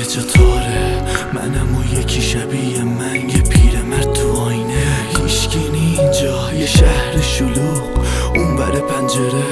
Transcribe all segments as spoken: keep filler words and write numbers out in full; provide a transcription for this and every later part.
همه جا تاره، منم و یکی شبیه من، یه پیرمرد تو آینه. هیچکی نی اینجا، یه شهر شلوغ اون بر پنجره.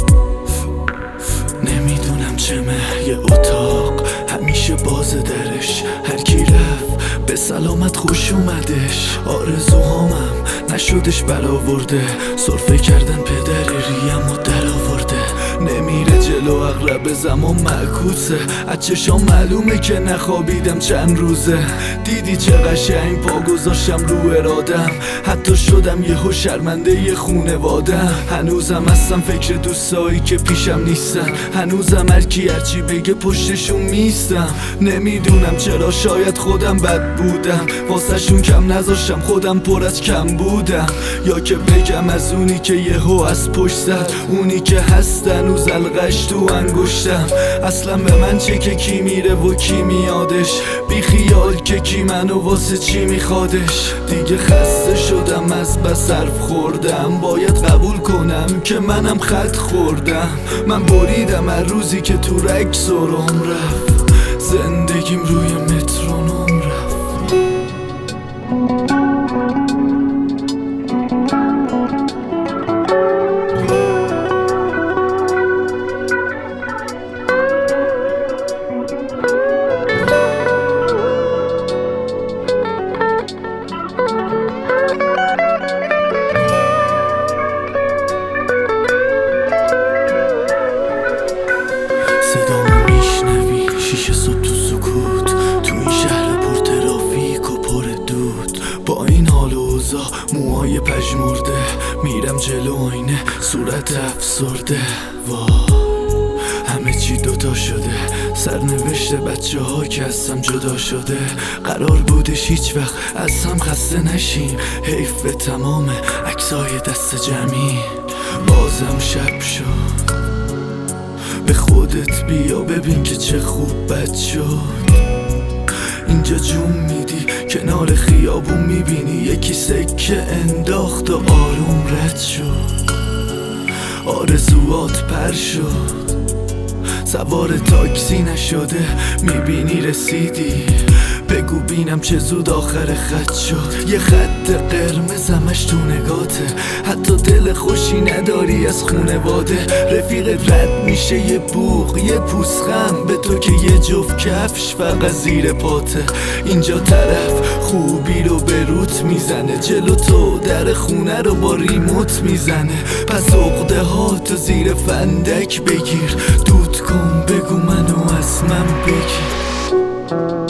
نمیدونم چمه، یه اتاق همیشه باز درش. هر کی رفت به سلامت خوش اومدش. آرزوهامم نشدش برآورده، سرفه کردن پدر ریم و در آورده. نمیره جلو اغرب زمان معکوسه، از چشام معلومه که نخوابیدم چند روزه. دیدی چه قشنگ پا گذاشتم رو ارادم، حتی شدم یهو شرمنده ی خونوادم. هنوزم هستم فکر دوستایی که پیشم نیستن، هنوزم هرکی هرچی بگه پشتشون میستم. نمیدونم چرا، شاید خودم بد بودم، واسه شون کم نذاشتم، خودم پر از کم بودم. یا که بگم از اونی که یهو از پشت زد، اونی که هست هنوز القش تو انگشتم. اصلا به من چه که کی میره و کی میادش، بی خیال که کی منو واسه چی میخوادش. دیگه خسته شدم از بس حرف خوردم، باید قبول کنم که منم خط خوردم. من بریدم هر روزی که تو رگ سرم رفت، زندگیم روی مترونوم رفت. صدامو میشنوی شیشه صبح تو سکوت، تو این شهر پر ترافیک و پر دود. با این حال و اوضاع موهای پژمرده، میرم جلو آینه صورت افسرده. وای همه چی دوتا شده، سرنوشت بچه ها که هستم جدا شده. قرار بودش هیچ وقت از هم خسته نشیم، حیف به تمام عکسای دست جمعی. بازم شب شد، به خودت بیا ببین که چه خوب بد شد. اینجا جون میدی کنار خیابون، میبینی یکی سکه انداخت و آروم رد شد. آرزوات پر شد، سوار تاکسی نشده، میبینی رسیدی. بگو بینم چه زود آخر خط شد. یه خط قرمز همش تو نگاته، حتی دل خوشی نداری از خونواده. رفیقت رد میشه یه بوق یه پوسخند به تو که یه جفت کفش فقط زیر پاته. اینجا طرف خوبی رو به روت میزنه، جلو تو در خونه رو با ریموت میزنه. پس عقده ها تو زیر فندک بگیر، دود کن بگو منو از من بگیر.